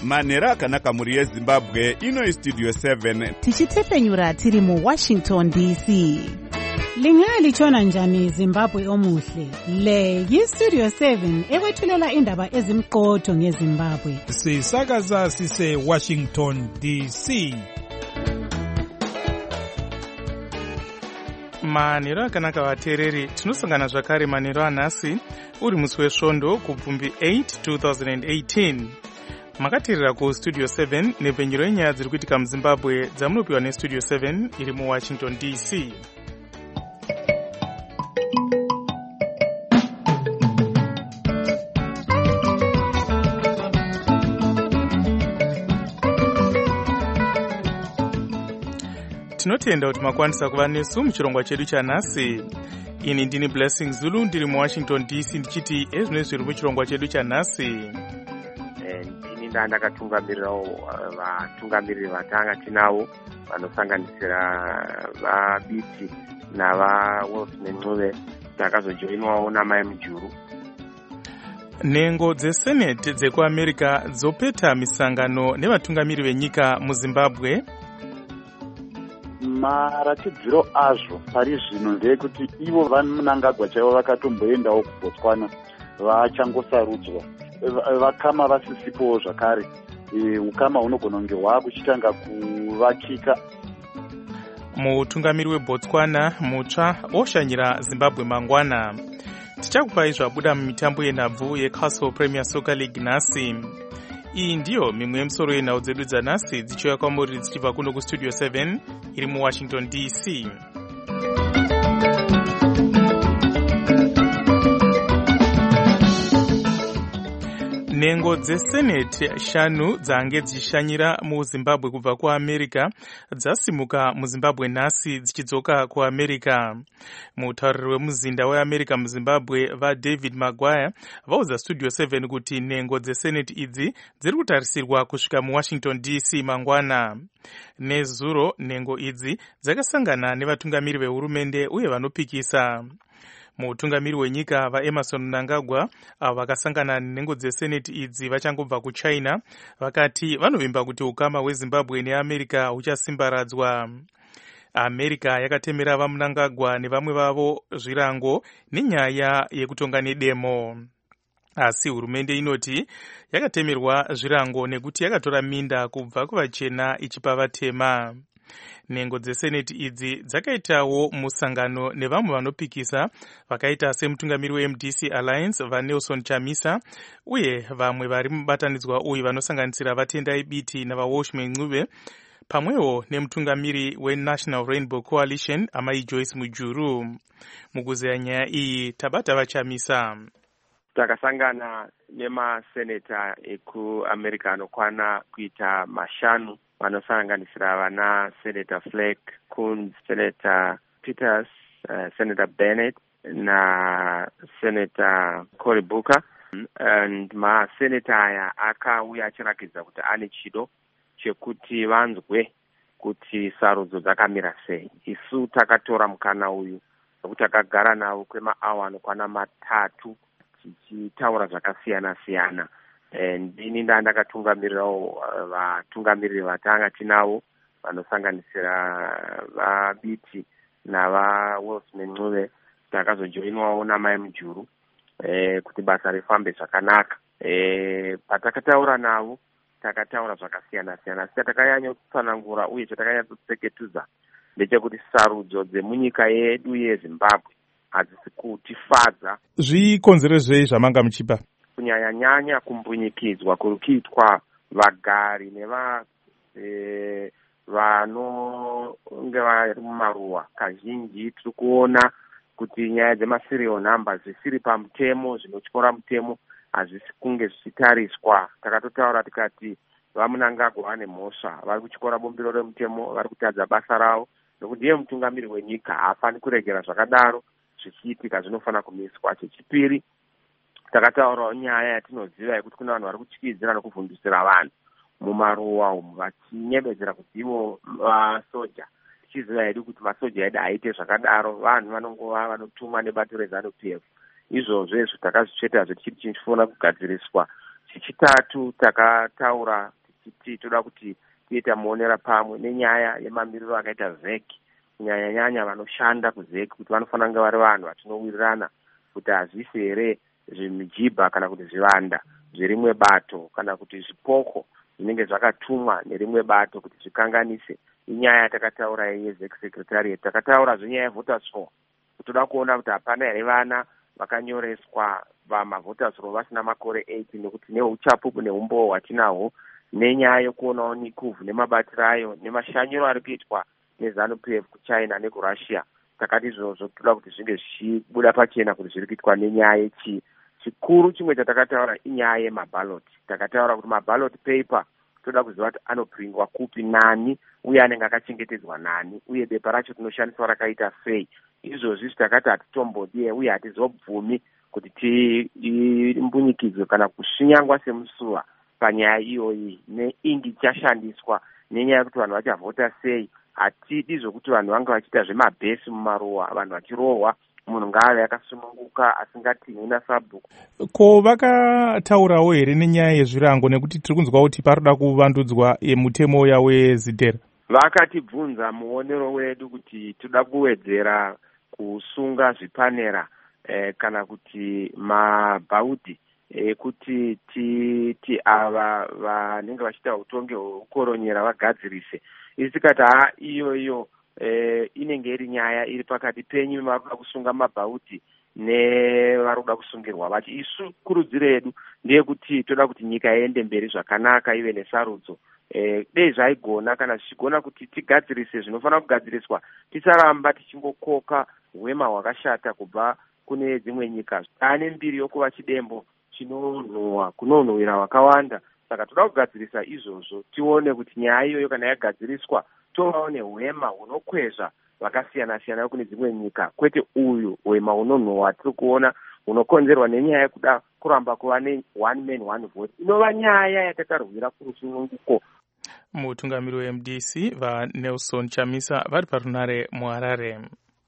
manhero akanaka mhuri yezimbabwe. Ino Studio 7 tichitefenyura tiri muWashington DC. Lingalitshona njani Zimbabwe omuhle? Le yiStudio 7 ekwethulela indaba ezimqotho ngeZimbabwe. Sisakaza sise Washington DC. Manhero akanaka vateereri, tinosangana zvakare manhero anhasi uri musi wesvondo kubvumbi 8 2018. Makateerera kuStudio 7 nepfenyuro yenyaya dziri kuitika muZimbabwe dzamunopiwa neStudio 7 iri muWashington DC. Tinotenda kuti makwanisa kuva nesu muchirongwa chedu chanhasi. Ini ndini Blessing Zulu ndiri muWashington DC ndichiti ezvino zviri muchirongwa chedu chanhasi. Ndini ndakatungamirirawo vatungamiriri vatanga tinavo vanosanganisira vaBiti navaWilson Ncube takazojoinwawo naMai Mujuru. Nhengo dzeseneti dzekuAmerica dzopeta misangano nevatungamiri venyika muZimbabwe. Maratidziro azvo pari zvino ndeyekuti ivo vaMnangagwa chaivo vakatomboendawo kuBotswana vachangosarudzwa, vakama vasisipowo zvakare. Ukama hunogona kunge hwakuchitanga kuvakika. Mutungamiri weBotswana mutsva oshanyira Zimbabwe mangwana. Tichakupai zvabuda mumitambo yenhabvu yeCastle Premier Soccer League nhasi. Iyi ndiyo mimwe yemisoro yenhau dzedu dzanhasi dzichiuya kwamuri dzichibva kuno kuStudio 7 iri muWashington DC. Nhengo dzeseneti 5 dzange dzichishanyira muZimbabwe kubva kuAmerica dzasimuka muZimbabwe nhasi dzichidzoka kuAmerica. Mutauriri wemuzinda weAmerica muZimbabwe vaDavid Maguire vaudza Studio 7 kuti nhengo dzeseneti idzi dziri kutarisirwa kusvika muWashington DC mangwana. Nezuro nhengo idzi dzakasangana nevatungamiri vehurumende uye vanopikisa. Mutungamiri wenyika vaEmerson Mnangagwa avo vakasangana nenhengo dzeseneti idzi vachangobva kuChina vakati vanovimba kuti ukama hweZimbabwe neAmerica huchasimbaradzwa. America yakatemera vaMnangagwa nevamwe vavo zvirango nenyaya yekutonga nedemo. Asi hurumende inoti yakatemerwa zvirango nekuti yakatora minda kubva kuvachena ichipa vatema. Nhengo dzeseneti idzi dzakaitawo musangano nevamwe vanopikisa vakaita semutungamiri weMDC Alliance vaNelson Chamisa uye vamwe vari mubatanidzwa uyu vanosanganisira vatendai Biti navaWilson Ncube pamwewo nemutungamiri weNational Rainbow Coalition amai Joyce Mujuru. Mukuzeya nyaya iyi tabata vaChamisa. Takasangana nemaseneta ekuAmerica anokwana kuita 5 vanosanganisira vana Senator Flake, Coons, Senator Peters, Senator Bennett na Senator Cory Booker. And maseneta aya akauya achirakidza kuti ane chido chekuti vanzwe kuti sarudzo dzakamira sei. Isu takatora mukana uyu nekuti takagara navo kwemaawa anokwana 3 tichitaura zvakasiyana siyana. Ndini ndakatungamirirawo vatungamiriri vatanga tinavo vanosanganisira vaBiti navaWilson Ncube takazojoinwawo naMai Mujuru kuti basa rifambe zvakanaka. Patakataura navo takataura zvakasiyana siyana asi takanyanyotsanangura uye chatakanyatsoseketudza ndechekuti sarudzo dzemunyika yedu yeZimbabwe hadzisi kutifadza. Zvikonzerezvei zvamanga muchipa? Kunyanya kumbunyikidzwa kuri kuitwa vagari vanonge vari mumaruwa. Kazhinji tiri kuona kuti nyaya dzemaserial numbers zvisiri pamutemo, zvinotyora mutemo, hazvisi kunge zvichitariswa. Takatotaura tikati vaMnangagwa vane mhosva, vari kutyora bombiro remutemo, vari kutadza basa ravo nokuti ndiye mutungamiri wenyika, haafani kuregera zvakadaro zvichiitika, zvinofanira kumiswa. Chechipiri, takataurawo nyaya yatinoziva yekuti kuna vanhu vari kutyidzira nekuvhundusira vanhu mumaruwa umu vachinyebedzera kuti ivo vasoja. Tichiziva hedu kuti masoja edu haite zvakadaro, vanhu vanongova vanotumwa nebato reZANU-PF. Izvozvo takazvitsveta zvetichiti tichifuna kugadziriswa Chechitatu takataura tichiti toda kuti tiita muonera pamwe nenyaya yemamiriro akaita ZEC, kunyanya-nyanya vanoshanda kuZEC, kuti vanofanira kunge vari vanhu vatinowirirana kuti hazvisi here zvimijibha kana kuti zvivanda zverimwe bato kana kuti zvipoko zvinenge zvakatumwa nerimwe bato kuti zvikanganise. Inyaya yatakataura yeZEC Secretariat. Takataura zvenyaya yevoters roll, kuti toda kuona kuti hapana here vana vakanyoreswa vamavoters roll vasina makore 8, nekuti neuchapupu neumbowo hwatinahwo, nenyaya yokuonawo nikuvhu nemabatiro ayo nemashanyiro ari kuitwa neZANU-PF kuChina nekuRussia. Takati izvozvo toda kuti zvinge zvichibuda pachena kuti zviri kuitwa nenyaya yechii. Chikuru chimwe chatakataura inyaya yemabaloti. Takataura kuti mabaloti paper toda kuziva kuti anopringwa kupi, nani, uye anenge akachengetedzwa nani, uye bepa racho tinoshandiswa rakaita sei. Izvozvi takati hatitombodiye uye hatizobvumi kuti timbunyikidzwe kana kushinyangwa semusuva panyaya iyoyi neingi ichashandiswa, nenyaya yekuti vanhu vachavhota sei. Hatidi zvokuti vanhu vange vachiita zvemabhesi mumaruwa, vanhu vachirohwa, munhu ngaave akasununguka asingatini nasabhuku. Ko vakataurawo here nenyaya yezvirango, nekuti tiri kunzwa kuti paroda kuvandudzwa mutemo yaweZidhera? Vakatibvunza muonero wedu kuti toda kuwedzera kusunga zvipanera kana kuti mabhaudhi ekuti ti ava vanenge vachiita utongi hwekukoronyera vagadzirise. Isi tikati iyoyo inenge iri nyaya iri pakati penyu varuda kusunga mabhaudhi nevaruda kusungirwa vachi. Isu kurudziro yedu ndeyekuti toda kuti nyika iende mberi zvakanaka ive nesarudzo. Dei zvaigona kana zvichigona kuti tigadzirise zvinofanira kugadziriswa, tisaramba tichingokoka hwema hwakashata kubva kune dzimwe nyika. Ane mbiri yokuva chidembo chinonhuhwa kunonhuhwira hwakawanda. Saka toda kugadzirisa izvozvo, tione kuti nyaya iyoyo kana yagadziriswa tovawo nehwema hunokwezva vakasiyana-siyana kune dzimwe nyika, kwete uyu hwema hunonhuhwa tiri kuona hunokonzerwa nenyaya yekuda kuramba kuva ne-one man one vote, inova nyaya yatakarwira kurusununguko. Mutungamiri weMDC vaNelson Chamisa vari parunare muHarare.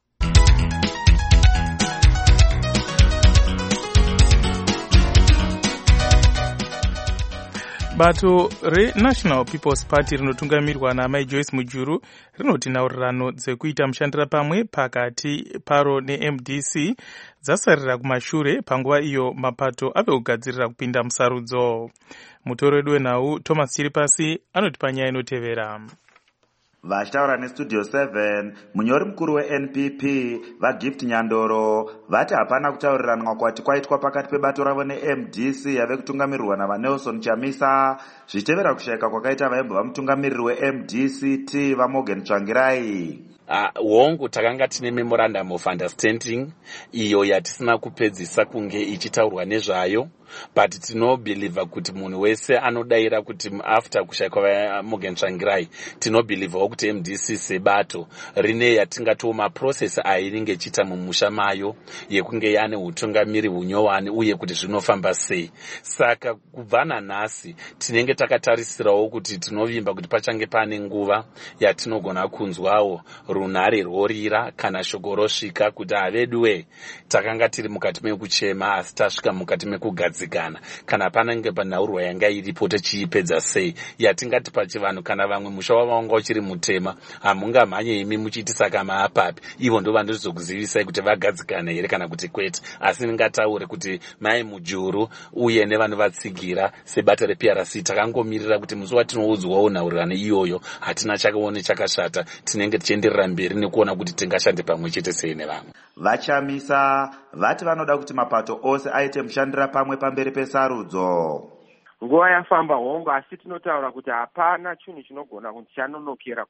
Bato reNational People's Party rinotungamirwa naMai Joyce Mujuru rinoti nhaurirano dzekuita mushandira pamwe pakati paro neMDC dzasarira kumashure panguva iyo mapato ave kugadzirira kupinda musarudzo. Mutoro wedu wenhau Thomas Chiripasi anoti panyaya inotevera. Vachitaura neStudio 7, munyori mukuru weNPP vaGift Nyandoro vati hapana kutauriranwa kwati kwaitwa pakati pebato ravo neMDC yave kutungamirwa navaNelson Chamisa zvichitevera kushayika kwakaita vaibva vamutungamiriri weMDC T vaMorgan Tsvangirai. Hongu takanga tine memorandum of understanding iyo yatisina kupedzisa kunge ichitaurwa nezvayo, but tinobhiliva kuti munhu wese anodaira kuti after kushayikwa vaMorgan Tsvangirai tinobhilivawo kuti MDC sebato rine yatingatiwo maprocess ainenge ichiita mumusha mayo yekunge yane utungamiri hunyowani uye kuti zvinofamba sei. Saka kubva nanhasi tinenge takatarisirawo kuti tinovimba kuti pachange pane nguva yatinogona kunzwawo runhare rworira kana shoko rosvika kuti haveduwe takanga tiri mukati mekuchema asi tasvika mukati mekugadzikana, kana panenge panhaurwa yanga iripo tichiipedza sei, yatingati pachivanhu kana vamwe musha wavo wanga uchiri mutema hamungamhanye imi muchiti saka maapapi, ivo ndo vandozokuzivisai kuti vagadzikana here kana kuti kwete. Asi ndingataure kuti Mai Mujuru uye nevanovatsigira sebata rePRC takangomirira kuti musi watinoudzwawo nhaurirano iyoyo hatina chakaone chakashata, tinenge tichienderera mberi nekuona kuti tingashande pamwe chete sei nevamwe. Vachamisa vati vanoda kuti mapato ose aite mushandira pamwe pamberi pesarudzo. Nguva yafamba hongu, asi tinotaura kuti hapana chinhu chinogona kuti chanonokera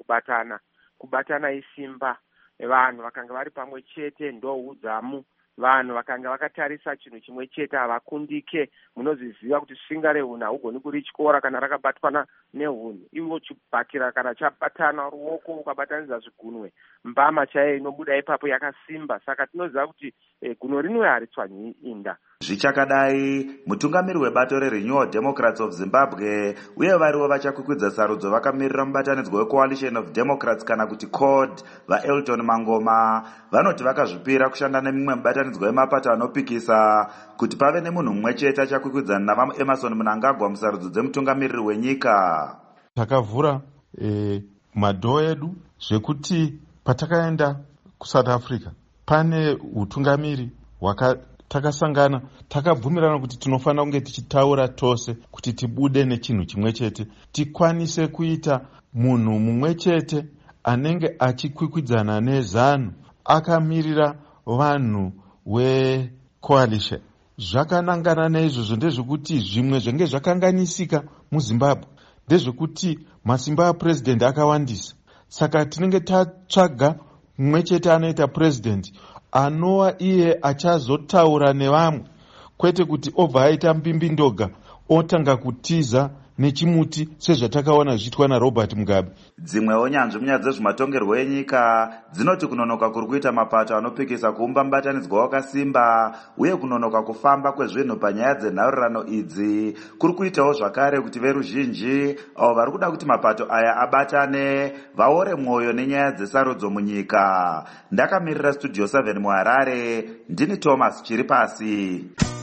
kubatana isimba. Vanhu vakanga vari pamwe chete ndoudzamu, vanhu vakanga vakatarisa chinhu chimwe chete havakundike. Munozviziva kuti svinga rehuni haugoni kurityora kana rakabatwana nehuni, ivo chibhakira kana chabatana ruoko ukabatanidza zvigunwe, mbama chaiyo inobuda ipapo yakasimba. Saka tinoziva kuti guno rinwe haritswanyi inda. Zvichakadai, mutungamiri webato reRenewal Democrats of Zimbabwe uye variwo vachakwikwidzwa sarudzo vakamirira mubatanidzwa weCoalition of Democrats kana kuti CORD vaElton Mangoma vanoti vakazvipira kushanda nemimwe mubatanidzwa wemapato anopikisa kuti pave nemunhu mumwe chete achakwikwidzana navaEmmerson Mnangagwa musarudzo dzemutungamiriri wenyika. Takavhura madhoo edu zvekuti patakaenda kuSouth Africa pane utungamiri takasangana takabvumirana kuti tinofanira kunge tichitaura tose kuti tibude nechinhu chimwe chete, tikwanise kuita munhu mumwe chete anenge achikwikwidzana nezanu akamirira vanhu wecoalition. Zvakanangana neizvozvo ndezvekuti zvimwe zvenge zvakanganisika muZimbabwe ndezvekuti masimba apurezidendi akawandisa, saka tinenge tatsvaga mumwe chete anoita purezidendi anova iye achazotaura nevamwe, kwete kuti obva aita mbimbindoga otanga kutiza nechimuti sezvatakaona zviitwa naRobert Mugabe. Dzimwewo nyanzvi munyaya dzezvematongerwo enyika dzinoti kunonoka kuri kuita mapato anopikisa kuumba mubatanidzwa wakasimba uye kunonoka kufamba kwezvinhu panyaya dzenhaurirano idzi kuri kuitawo zvakare kuti veruzhinji avo vari kuda kuti mapato aya abatane vaore mwoyo nenyaya dzesarudzo munyika. Ndakamirira Studio 7 muHarare, ndini Thomas Chiripasi.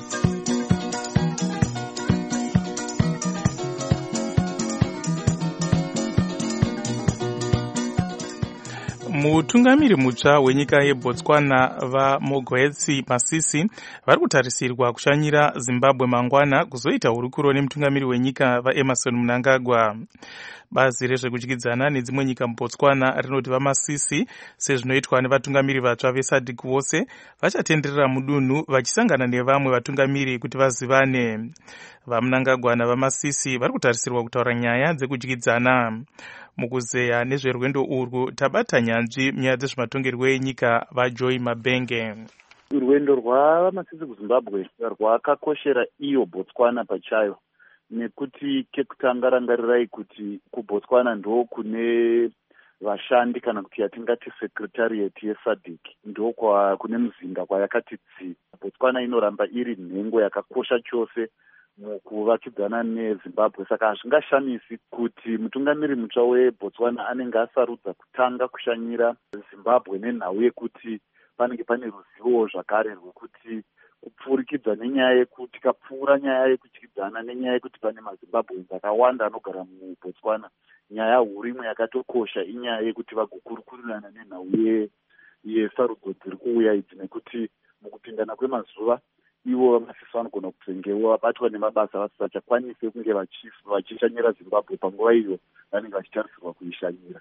Mutungamiri mutsva wenyika yeBotswana vaMokgweetsi Masisi vari kutarisirwa kushanyira Zimbabwe mangwana kuzoita hurukuro nemutungamiri wenyika vaEmmerson Mnangagwa. Bazi rezvekudyidzana nedzimwe nyika muBotswana rinoti vaMasisi, sezvinoitwa nevatungamiri vatsva veSADC vose, vachatenderera mudunhu vachisangana nevamwe vatungamiri kuti vazivane. VaMnangagwa navaMasisi vari kutarisirwa kutaura nyaya dzekudyidzana. Mukuzeya nezverwendo urwu tabata nyanzvi munyaya dzezvematongerwo enyika vaJoy Mabenge. Rwendo rwavaMasisi kuZimbabwe rwakakoshera iyo Botswana pachayo, nekuti kekutanga rangarirai kuti kuBotswana ndo kune vashandi kana kuti yatingati secretariat yeSADC, ndo kune muzinda kwayakati tsi. Botswana inoramba iri nhengo yakakosha chose mukuvakidzana neZimbabwe, saka hazvingashamisi kuti mutungamiri mutsva weBotswana anenge asarudza kutanga kushanyira Zimbabwe nenhau yekuti panenge pane ruzivo zvakare rwekuti kupfurikidza nenyaya yekuti kapfuura nyaya yekudyidzana nenyaya yekuti pane maZimbabweans akawanda anogara muBotswana. Nyaya huru imwe yakatokosha inyaya yekuti vagokurukurirana nenhau yesarudzo dziri kuuya idzi, nekuti mukupindana kwemazuva ivo vaMasisi vanogona kutongewo vabatwa nemabasa vasingachakwanisi kunge vachishanyira Zimbabwe panguva iyo vanenge vachitarisirwa kuishanyira.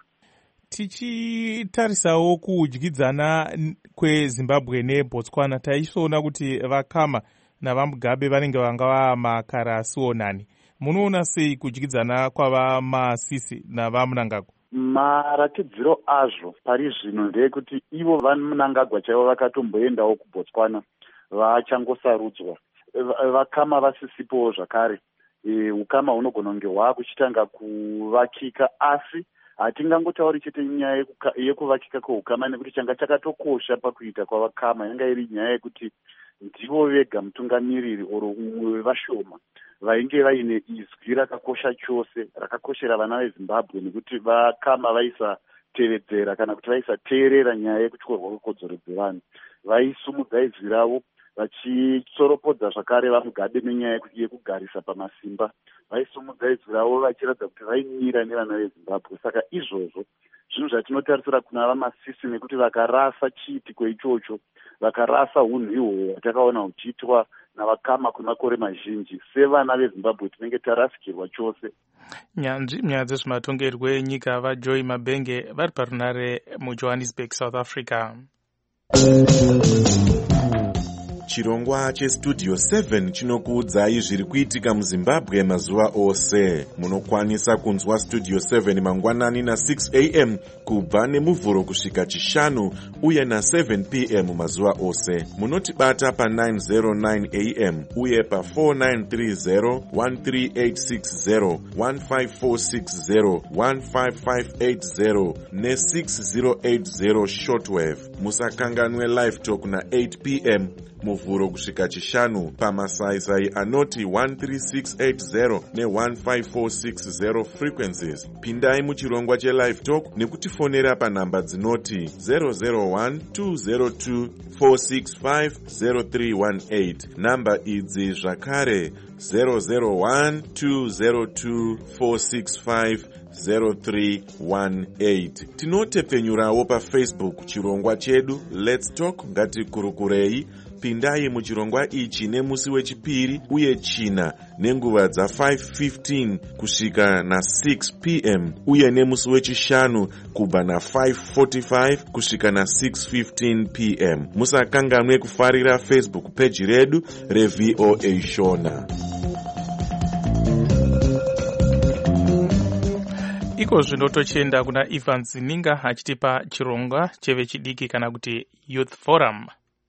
Tichitarisawo kudyidzana kweZimbabwe neBotswana, taisoona kuti vakama navaMugabe vanenge vanga makarasionani. Munoona sei kudyidzana kwavaMasisi navaMnangagwa? Maratidziro azvo pari zvino ndeyekuti ivo vaMnangagwa chaivo vakatomboendawo kuBotswana vachangosarudzwa, vakama vasisipowo zvakare. Ukama hunogona kunge hwakuchitanga kuvakika, asi hatingangotauri chete nyaya yekuvakika kweukama, nekuti changa chakatokosha pakuita kwavakama yanga iri nyaya yekuti ndivo vega mutungamiriri oro umwe wevashoma vainge vaine izwi rakakosha chose rakakoshera vana veZimbabwe, nekuti vakama vaisatevedzera kana kuti vaisateerera nyaya yekutyorwa kwekodzero dzevanhu. Vaisumudza izwi ravo vachitsoropodza zvakare vaMugabe nenyaya yekugarisa pamasimba. Vaisumudza izwi ravo vachiratidza kuti vaimira nevana veZimbabwe. Saka izvozvo zvinhu zvatinotarisira kuna vaMasisi, nekuti vakarasa chiitiko ichocho, vakarasa unhu ihwohwo hwatakaona huchiitwa navakama kwemakore mazhinji, sevana veZimbabwe tinenge tarasikirwa chose. Nyanzvi munyaya dzezvematongerwo enyika vaJoy Mabenge vari parunare muJohannesburg, South Africa. Chirongwa cheStudio 7 chinokuudzai zviri kuitika muZimbabwe mazuva ose. Munokwanisa kunzwa Studio 7 mangwanani na6 am kubva nemuvhuro kusvika chishanu uye na7 pm mazuva ose. Munotibata pa909 am uye pa4930 13860 15460 15580 ne6080 shortwave. Musakanganwe live talk na8 pm. chivhuro kusvika chishanu pamasaisai anoti 13680 ne15460 frequencies. Pindai muchirongwa chelive talk nekutifonera panhamba dzinoti 001-202-465-0318. Namba idzi zvakare 001-202-465-0318. Tinotepfenyurawo paFacebook chirongwa chedu Let's Talk Ngatikurukurei. Pindai muchirongwa ichi nemusi wechipiri uye china nenguva dza5:15 kusvika na6 p.m. uye nemusi wechishanu kubva na5:45 kusvika na6:15 p.m. Musakanganwe kufarira Facebook page redu reVOA Shona. Iko zvinotochenda kuna Ivan Zininga achitipa chirongwa chevechidiki kana kuti Youth Forum.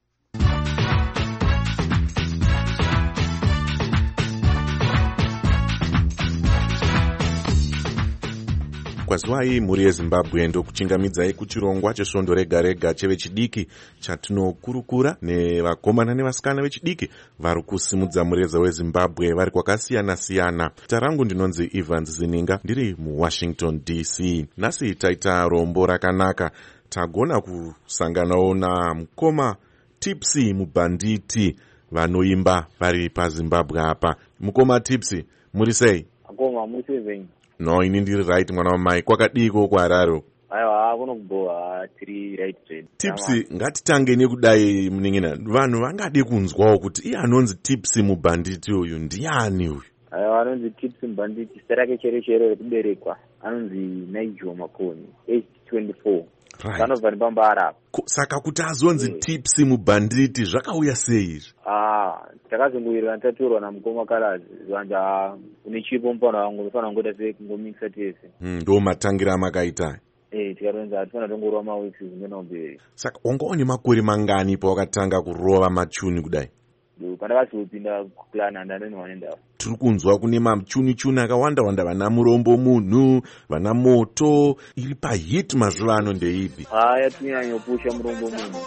Kwazuva iyi mhuri yeZimbabwe ndokuchingamidzai kuchirongwa chesvondo rega rega chevechidiki chatinokurukura nevakomana nevasikana vechidiki vari kusimudza mureza weZimbabwe vari kwakasiyana siyana. Tarangu ndinonzi Evans Zininga ndiri muWashington DC. Nhasi taita rombo rakanaka, tagona kusanganawo namukoma Tipsy Mubanditi vanoimba vari paZimbabwe apa. Mukoma Tipsy, muri sei? Akoma muri sei? No, ini ndiri right mwana wamai. Kwakadiko kuHarare? Aiwa, kunokuboha tiri right trade. Tipsy, ngatitange nekudai muningina. Vanhu vangade kunzwawo kuti iye anonzi Tipsy Mubanditi uyu ndiani uyu? Aiwa, anonzi Tipsy Mubanditi, zita rake chero rekuberekwa anonzi Nigel Makoni, age 24. Right. Kanobva nepambara. Saka kuti azonzi Tipsy Mubanditi zvakauya sei izvi? Takazongowirirana tatorwa namukoma Karazi zvanja une chipo mupana wangu unofanira kungoita sekungomikisa tese. Ndo matangira amakaita. Tikaronza hatifana tongorova mawiksi zingena mberi. Saka wanga une makore mangani pawakatanga kurova machuni kudai? Pandakazopinda kuplana handanonowa nendau. Tiri kunzwa kune machuni akawanda vana murombo munhu, vana moto, iri pahit mazuva ano ndeipi? Yatinyanyopusha murombo munhu.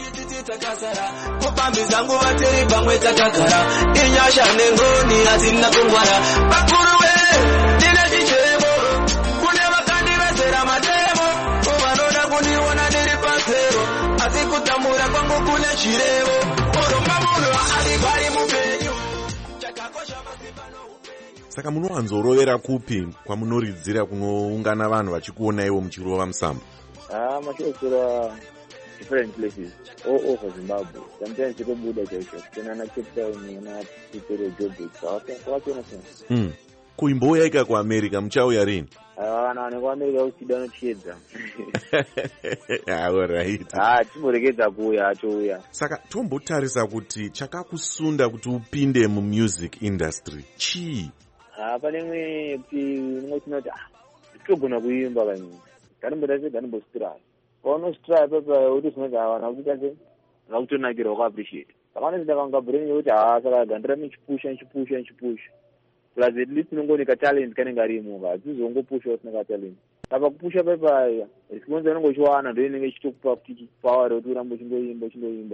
Kupambiza nguva tiri pamwe takagara, inyasha nengoni hazina kungwara. Bakuru we, ndine chichemo, kune vakandivezera matemo, vanoda kundiona ndiri pasero, asi kutamura kwangu kune chirevo. Uromba munhu aligwari mupenyu, chakakosha masimba noupenyu. Saka munowanzorovera kupi kwamunoridzira kunoungana vanhu vachikuonaiwo muchirova musambo? Machosora different places all over Zimbabwe. Sometimes you don't Buddha Joshua. Then I Cape Town, na Pretoria, Joburg. Kuimboya ika kwa America mchauya rini? Vana kwa America usidano chiedza. All right. Timoregedza kuuya atouya. Saka tombotarisa kuti chakakusunda kuti upinde mu music industry. Chii? Pane mwe ndinoti togona kuimba kanyini. Kanimbostrike. Strike papa uti sinoza wana kuita se ngakutonakira ku appreciate. Kamane ndakanga brain yokuti saka gandira michipusha. Plus at least nongonika talent kanenge arimo azizongopusha usina talent. Saka kupusha papa response unongochiwana ndio inenge chitokupa kuti power kuti urambe chingoimba.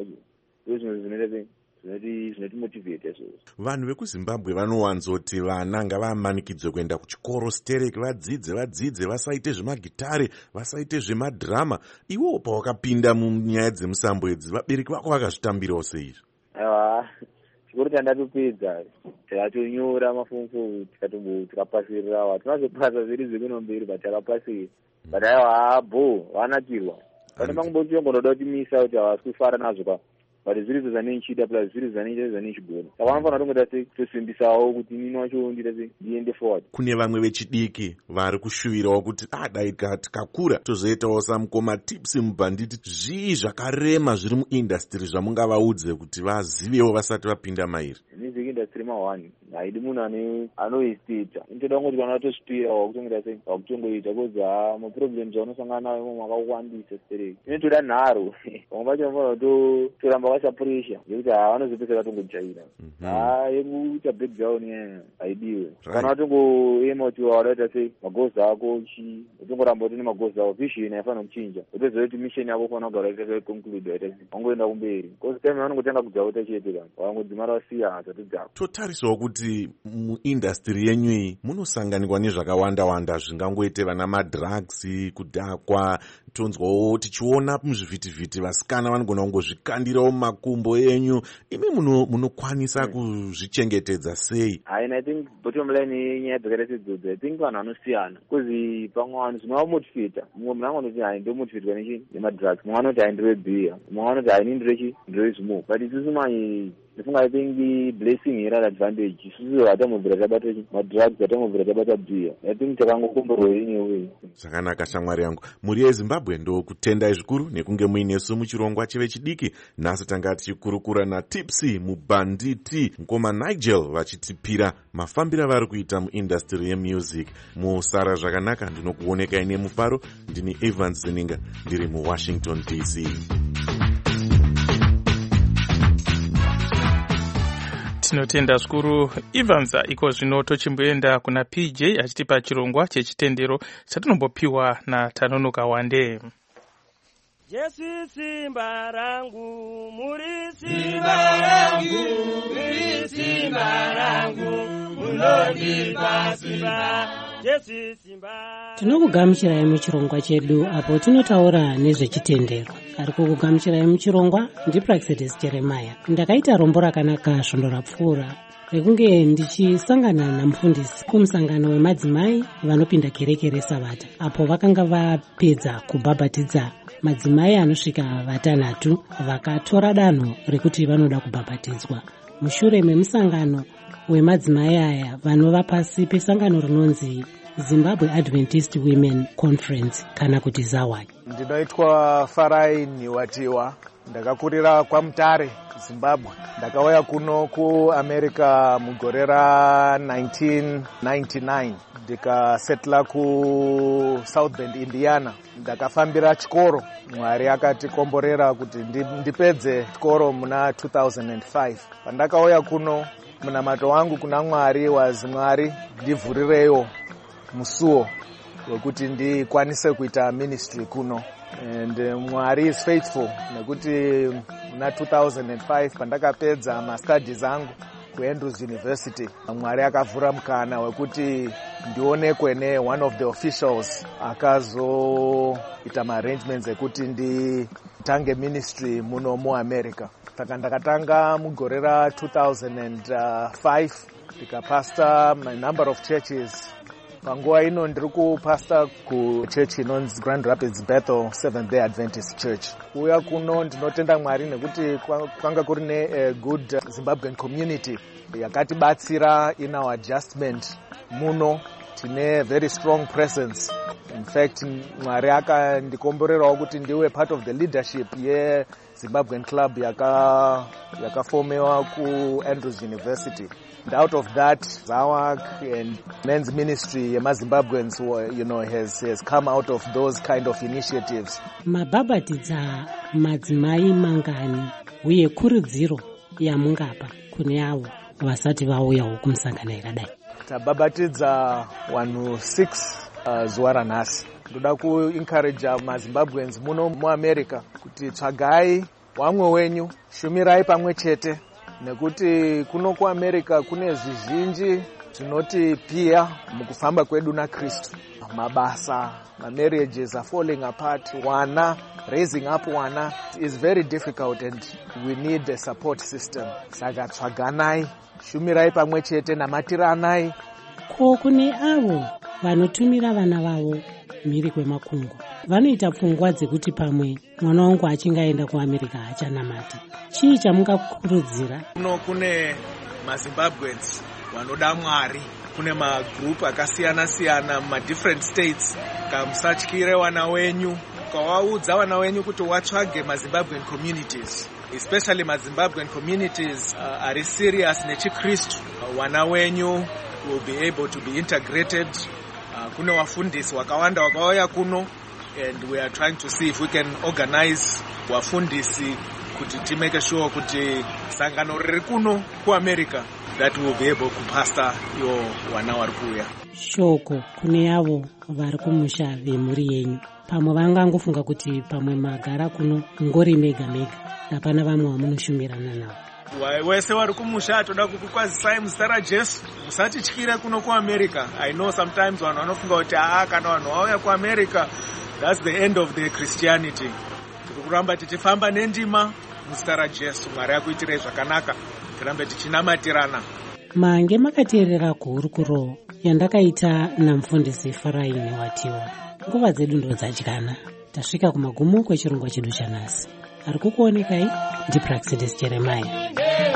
Zvinoiti motivate so. Vanhu vekuZimbabwe vanowanzoti vana ngavamanikidzwe kuenda kuchikoro stereki vadzidze vasaite zvemagitare vasaite zvemadrama. Iwo pawakapinda munyaya dzemusambo idzi vabereki vako vakazvitambirawo seizvi? Chikoro chandatopedza tikatonyora mafumfu tikapasirirawo hatinazopasa zviri zvekunomberi but takapasira but vanakirwa pane mangobochiongonoda kutimisa kuti havasi kufara nazvo but zviri zvanenchida plus zviri zvanechigona saka vanofanira tongoda tosimbisawo kuti nini wacho ndiende forward. Kune vamwe vechidiki vari kushuvirawo kuti dai tikakura tozoitawo samukoma Tipsy Mubanditi. Zvii zvakarema zviri muindastry zvamungavaudze kuti vazivewo vasati vapinda mairi? Music muindustry ma1 haidi munhu anoistita intoda kungoti kana watosvipira wakutongoita sei wakutongoita kozi maproblems aunosangana nawo imwe makawandisa stereki inotoda nharo vamwe vacho vanofana kutoramba vaisa pressure yekuti vanozopedzera vatongojaira yekuita breakdown haidiwe kana watongoema kuti wadaita sei magozi ako utongoramba kuti nemagozi ako vision haifanira kuchinja utoziva kuti mission yako ufana kugara ita conclude aita wangoenda kumberi kozi time vanongotanga kudzauta chete kana vangodzimara vasiya hazati dzako. Totarisawo kuti muindastry yenyu iyi munosanganikwa nezvakawanda zvingangoite vana madrugs, kudhakwa. Tonzwawo tichiona muzvivhitivhiti vasikana vanogona kungozvikandirawo mumakumbo enyu. Imi munokwanisa kuzvichengetedza sei? I think bottom line yenyaya dzakaita sedzodzo I think vanhu vanosiyana kuzi pamwe vanhu zvinovamotivata mumwe munhu anganoti hai ndomotivatwa nemadrugs mumwe anoti hai ndirebhiya mumwe anoti hai ndirezvimo but isusu manje ndifunga I think blessing here advantage isusu hatamobvira tabata madrugs hatamobvira tabata bhiya I think takangokomborwa inyewe. Zvakanaka shamwari yangu. Muri yeZimbabwe ndokutendai zvikuru nekunge muinesu muchirongwa chevechidiki. Nhasi tanga tichikurukura naTipsy Mubanditi Nkoma Nigel vachitipira mafambiro vari kuita muindastry yemusic. Musara zvakanaka, ndinokuonekai nemufaro. Ndini Evans Zeninga ndiri muWashington DC. Tinotenda zvikuru Evans. Iko zvino tochimboenda kuna PJ achitipa chirongwa chechitendero chatinombopiwa naTanonoka Wande. Jesu simba rangu, muri simba rangu, muri simba rangu, munondipa simba. Tinokugamuchirai muchirongwa chedu apo tinotaura nezvechitendero. Ari kukugamuchirai muchirongwa ndiPraxedis Jeremiah. Ndakaita rombo rakanaka svondo rapfuura rekunge ndichisangana namufundisi kumusangano wemadzimai vanopinda kereke reSabata, apo vakanga vapedza kubhabhatidza madzimai anosvika 6 vakatora danho rekuti vanoda kubhabhatidzwa. Mushure memusangano wemadzimai aya vanova pasi pesangano rinonzi Zimbabwe Adventist Women Conference kana kuti ZAWAC. Ndinoitwa Farai Niwatiwa. Ndakakurira kwaMutare, Zimbabwe. Ndakauya kuno kuAmerica mugore ra 1999 ndikasetla kuSouth Bend, Indiana. Ndakafambira chikoro. Mwari akatikomborera kuti ndipedze chikoro muna 2005. Pandakauya kuno munamato wangu kuna Mwari wazi Mwari ndivhurireyo musuwo wekuti ndikwanise kuita ministry kuno. And Mwari is faithful nekuti muna 2005 pandakapedza mastudies angu kuAndrews University, Mwari akavhura mukana wekuti ndionekwe ne one of the officials akazoita arrangements ekuti nditange ministry muno muAmerica. Saka ndakatanga mugore ra 2005 ndikapasta a number of churches. Panguva ino ndiri kupasta kuchurch inonzi Grand Rapids Bethel Seventh-day Adventist Church. Kuuya kuno ndinotenda Mwari nekuti kwanga kuri ne good Zimbabwean community yakatibatsira in our adjustment. Muno tine very strong presence. In fact, Mwari akandikomborerawo kuti ndiwe part of the leadership yeZimbabwean club yakafomewa kuAndrews University. And out of that, ZAWAC and men's ministry yemaZimbabweans, has come out of those kind of initiatives. Mabhabhatidza madzimai mangani uye kurudziro yamungapa kune avo vasati vauyawo kumusangano yakadai? Tabhabhatidza vanhu 6 zuva ranhasi. Ndoda kuencourage maZimbabweans muno muAmerica kuti tsvagai wamwe wenyu, shumirai pamwe chete, nekuti kuno kuAmerica kune zvizhinji zvinotipia mukufamba kwedu naKristu. Mabasa, marriages are falling apart, raising up wana is very difficult and we need a support system. Saka tsvaganai, shumirai pamwe chete, namatiranai. Ko kune avo vanotumira vana vavo mhiri kwemakungo, vanoita pfungwa dzekuti pamwe mwana wangu achingaenda kuAmerica achanamata. Chii chamungakurudzira? Kuno kune maZimbabweans vanoda Mwari, kune magroup akasiyana siyana muma different states. Kamusatyire wana wenyu, mukawaudza vana wenyu kuti watsvage mazimbabwean communities, especially mazimbabwean communities ari serious nechikristu, vana wenyu will be able to be integrated. Kune wafundisi wakawanda wakauya kuno, and we are trying to see if we can organize wafundisi kuti timake sure kuti sangano riri kuno kuamerica that will be able kupasta yo wana vari kuuya. Shoko kune avo vari kumusha vemhuri yenyu, pamwe vangangofunga kuti pamwe magara kuno ngori mega mega, hapana vamwe vamunoshumirana navo. Wese vari kumusha toda kukukwazisai muzita raJesu, musatityire kuno kuamerica. I know sometimes vanhu vanofunga kuti kana vanhu vauya kuamerica that's the end of the Christianity. Tiri kuramba tichifamba nendima muzita raJesu. Mwari akuitirei zvakanaka, tirambe tichinamatirana. Mange makateerera kuhurukuro yandakaita namufundisi Faraini Watiwa. Nguva dzedu ndo dzadyana, tasvika kumagumo kwechirongwa chedu chanhasi. Ari kukuonekai ndiPraxedis Jeremiah.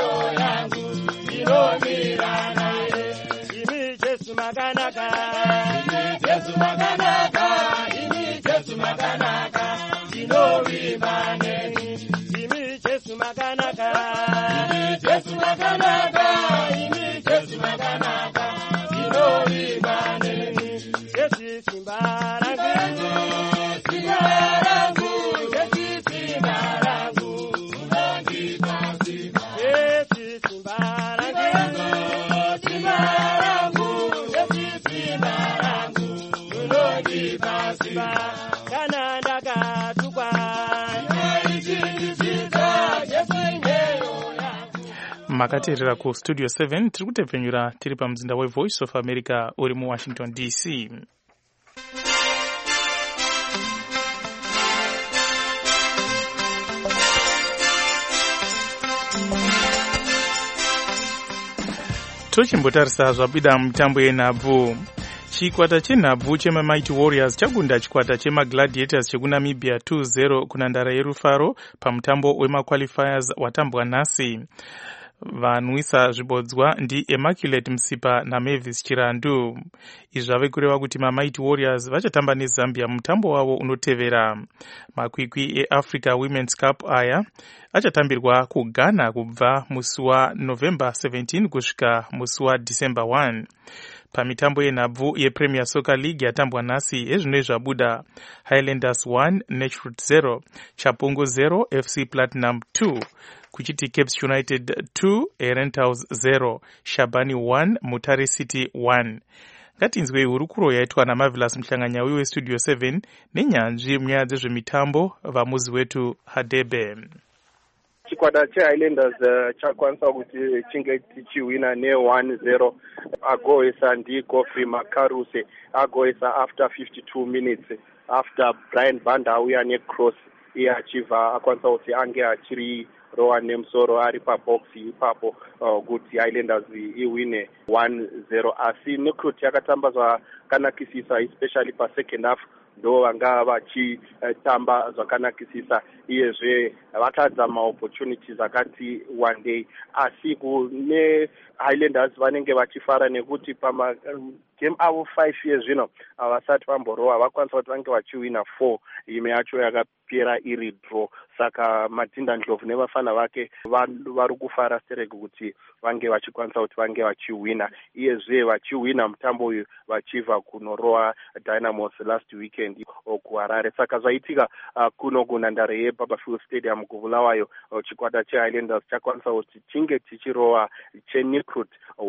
Makateerera ku Studio 7 tiri kutepfenyura tiri pamuzinda weVoice of America uri muWashington DC. Tochimbotarisa zvabida mutambo yenhabvu. Chikwata chenhabvu chemaMighty Warriors chagunda chikwata chemaGladiators chekunamibia 2-0 kunhandare yerufaro pamutambo wemaqualifiers watambwa nhasi. Vanwisa zvibodzwa ndi Immaculate Msipa naMavis Chirandu. Izvi zvave kureva kuti maMighty Warriors vachatamba neZambia mutambo wavo unotevera. Makwikwi eAfrica Women's Cup aya achatambirwa kuGhana kubva musi waNovember 17 kusvika musi waDecember 1. Pamitambo yenhabvu yePremier Soccer League yatambwa nhasi ezvino zvabuda: Highlanders 1 Netchroot 0, Chapongo 0 FC Platinum 2, kuchiti Cape United 2 Herentals 0, Shabani 1 Mutare City 1. Ngatinzwei hurukuro yaitwa naMarvelous Mhlanganyauyi weStudio 7 nenyanzvi munyaya dzezvemitambo vamuzi wetu Hadebe. Chikwata cheHighlanders chakwanisa kuti chinge chichiwina ne-1-0. Agoisa ndiGoffrey Makaruse, agoisa after 52 minutes after Brian Banda auya necross iye achibva akwanisa kuti ange achiri rowa nemusoro ari pabox ipapo kuti Highlanders iwine 1-0. Asi Necroot yakatamba zvakanakisisa especially pa second half, ndo vanga vachitamba zvakanakisisa iyezve vakadza maopportunities akati one day. Asi kune Highlanders vanenge vachifara nekuti pama game avo 5 years zvino havasati vamborowa, vakwanisa kuti vange vachiwina 4, imwe yacho yakapera iri draw. Saka Matinda Ndlovu nevafana vake vari kufara stereke kuti vange vachikwanisa kuti vange vachiwina, iyezve vachiwina mutambo uyu vachibva kunorowa Dynamos last weekend kuHarare. Saka zvaitika kuno kunhandare yeBarberfield Stadium kuBulawayo, chikwata cheHighlanders chakwanisa kuti chinge chichirowa cheNecroot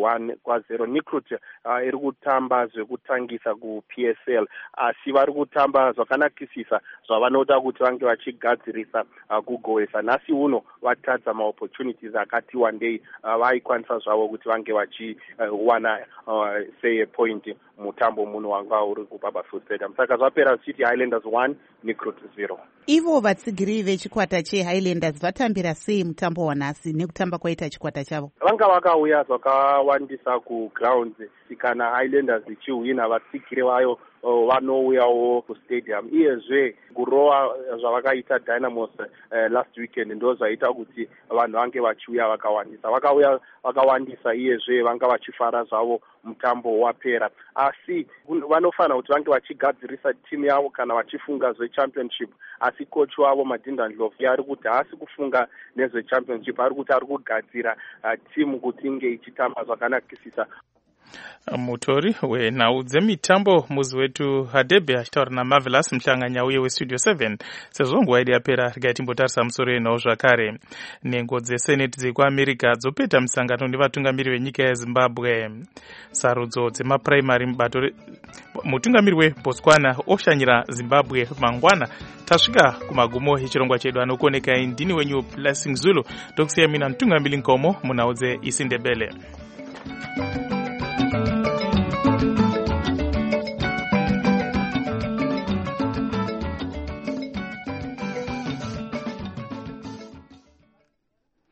1-0. Necroot iri kutamba zvekutangisa kuPSL, asi vari kutamba zvakanakisisa zvavanoda kuti vange vachigadzirisa kugohwesa. Nhasi uno vatadza maopportunities akati one day vaikwanisa zvavo kuti vange vachiwana say point mutambo muno wanga uri kuBarberfield Stadium. Saka zvapera zvichiti Highlanders 1 Necroot 0. Ivo vatsigiri vechikwata cheHighlanders vatambira sei mutambo wanhasi nekutamba kwaita chikwata chavo? Vanga vakauya zvakawandisa kugrounds, kana Highlanders ichiwina vatsigiri vayo vanouyawo kustadium. Iyezve kurova zvavakaita Dynamos last weekend ndo zvaita kuti vanhu vange vachiuya vakawandisa. Vakauya vakawandisa iyezve vanga vachifara zvavo mutambo wapera. Asi vanofanira kuti vange vachigadzirisa timu yavo kana vachifunga zvechampionship. Asi coach wavo Madinda Ndlovu ari kuti haasi kufunga nezvechampionship, ari kuti ari kugadzira timu kuti inge ichitamba zvakanakisisa. Mutori wenhau dzemitambo muzi wetu Hadebe achitaura naMarvelous Muhlanganya uye weStudio 7. Sezvo nguva yedu yapera regai timbotarisa musoro yenhau zvakare. Nhengo dzeseneti dzekuAmerica dzopeta musangano nevatungamiri venyika yeZimbabwe. Sarudzo dzemapuraimari mutungamiri weBotswana oshanyira Zimbabwe mangwana. Tasvika kumagumo echirongwa chedu anokuonekai ndini wenyu Blessing Zulu. Tokusiya mina mutungamiri Nkomo munhau dzeIsindebele.